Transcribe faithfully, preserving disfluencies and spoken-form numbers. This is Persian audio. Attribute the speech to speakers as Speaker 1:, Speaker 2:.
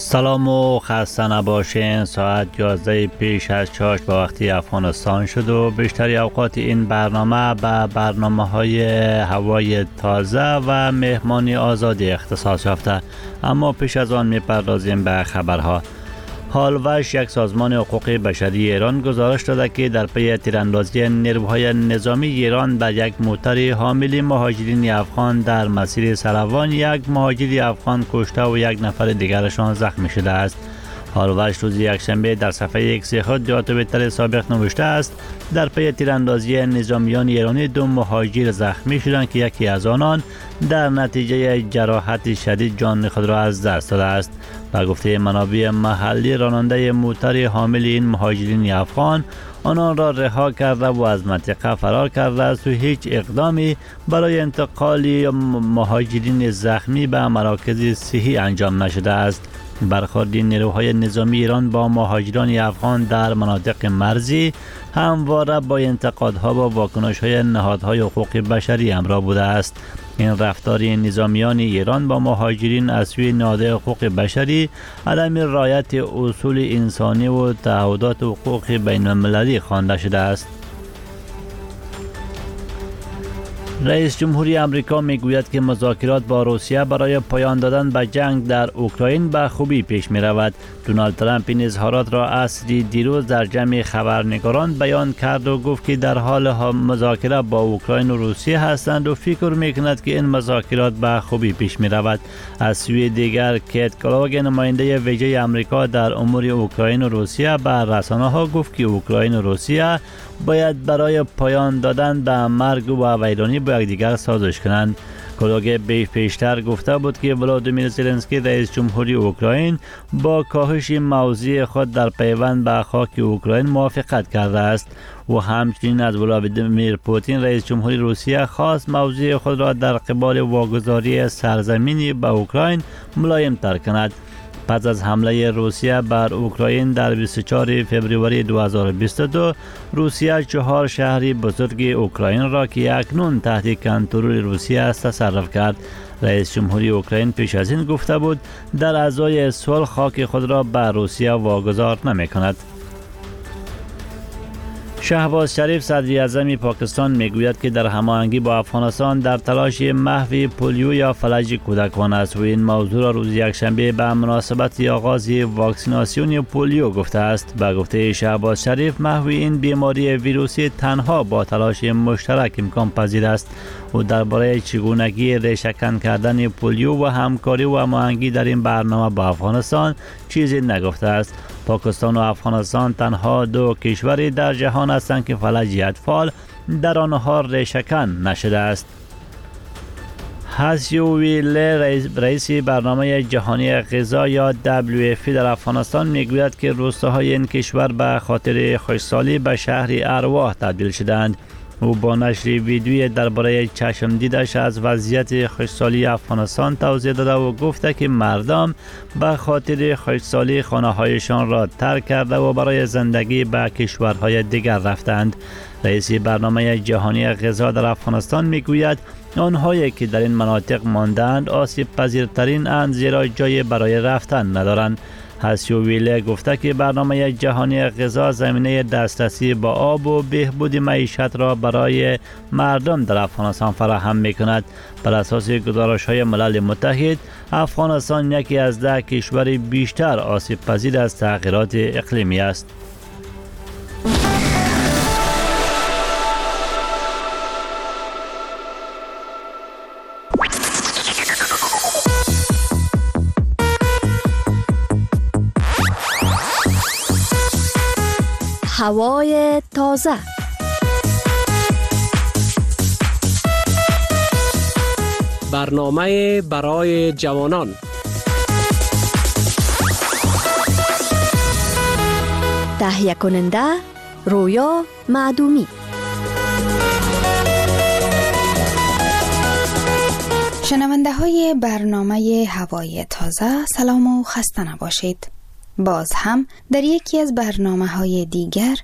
Speaker 1: سلام و خسته نباشین. ساعت یازده پیش از چاشت با وقتی افغانستان شد و بیشتری اوقات این برنامه به برنامه های هوای تازه و مهمانی آزادی اختصاص یافته. اما پیش از آن میپردازیم به خبرها. هالوش، یک سازمان حقوق بشری ایران، گزارش داده که در پی تیراندازی نیروهای نظامی ایران به یک موتر حامل مهاجرین افغان در مسیر سروان، یک مهاجر افغان کشته و یک نفر دیگرشان زخمی شده است. هالوش روز یکشنبه در صفحه ایکس خود در توییتر سابق نوشته است: در پی تیراندازی نظامیان ایرانی دو مهاجر زخمی شدند که یکی از آنان در نتیجه جراحت شدید جان خود را از دست داده است. به گفته منابع محلی، راننده موتر حامل این مهاجرین افغان آنان را رها کرده و از منطقه فرار کرده است و هیچ اقدامی برای انتقال مهاجرین زخمی به مراکز صحی انجام نشده است. برخورد نیروهای نظامی ایران با مهاجران افغان در مناطق مرزی همواره با انتقادها و واکنش‌های نهادهای حقوق بشری همراه بوده است. این رفتار نظامیان ایران با مهاجرین از سوی نهادهای حقوق بشری عدم رعایت اصول انسانی و تعهدات حقوق بین المللی خوانده شده است. رئیس جمهوری آمریکا میگوید که مذاکرات با روسیه برای پایان دادن به جنگ در اوکراین به خوبی پیش می رود. دونالد ترامپ این اظهارات را عصری دیروز در جمع خبرنگاران بیان کرد و گفت که در حال مذاکره با اوکراین و روسیه هستند و فکر می کند که این مذاکرات به خوبی پیش می رود. از سوی دیگر، کیت کلاگ، نماینده ویژه آمریکا در امور اوکراین و روسیه، به رسانه ها گفت که اوکراین و روسیه باید برای پایان دادن به مرگ و ویرانی با یکدیگر سازش کنند. کلاگ پیشتر گفته بود که ولادیمیر زلنسکی، رئیس جمهوری اوکراین، با کاهش موضع خود در پیوند به خاک اوکراین موافقت کرده است و همچنین از ولادیمیر پوتین، رئیس جمهوری روسیه، خواست موضع خود را در قبال واگذاری سرزمینی به اوکراین ملایم تر کند. پس از حمله روسیه بر اوکراین در بیست و چهارم فوریه دو هزار و بیست و دو، روسیه چهار شهر بزرگ اوکراین را که اکنون تحت کنترل روسیه است تصرف کرد. رئیس جمهوری اوکراین پیش از این گفته بود در ازای صلح خاک خود را به روسیه واگذار نمی کند. شهباز شریف، صدر اعظم پاکستان، میگوید که در هماهنگی با افغانستان در تلاش محو پولیو یا فلج کودکان است و این موضوع را روز یکشنبه به مناسبت آغاز واکسیناسیون پولیو گفته است. به گفته شهباز شریف، محو این بیماری ویروسی تنها با تلاش مشترک امکان پذیر است و درباره چگونگی ریشه‌کن کردن پولیو و همکاری و هماهنگی در این برنامه با افغانستان چیزی نگفته است. پاکستان و افغانستان تنها دو کشوری در جهان هستند که فلج اطفال در آنها ریشه‌کن نشده است. هسیو ویله، رئیس برنامه جهانی غذا یا دبلیو اف پی در افغانستان، میگوید که روستاهای این کشور به خاطر خشکسالی به شهر ارواح تبدیل شدند. او با نشر ویدیویی درباره چشم دیدش از وضعیت خشکسالی افغانستان توضیح داده و گفته که مردم به خاطر خشکسالی خانه‌هایشان را ترک کرده و برای زندگی به کشورهای دیگر رفتند. رئیس برنامه جهانی غذا در افغانستان میگوید آنهایی که در این مناطق ماندند آسیب پذیرترین اند، زیرا جای برای رفتن ندارند. هسیو ویله گفته که برنامه جهانی غذا زمینه دسترسی با آب و بهبود معیشت را برای مردم در افغانستان فراهم می کند. بر اساس گزارش های ملل متحد، افغانستان یکی از ده کشور بیشتر آسیب پذیر از تغییرات اقلیمی است.
Speaker 2: هوای تازه.
Speaker 3: برنامه برای جوانان.
Speaker 2: تهیه کننده رویا معدومی.
Speaker 4: شنونده های برنامه هوای تازه، سلام و خسته نباشید. باز هم در یکی از برنامه های دیگر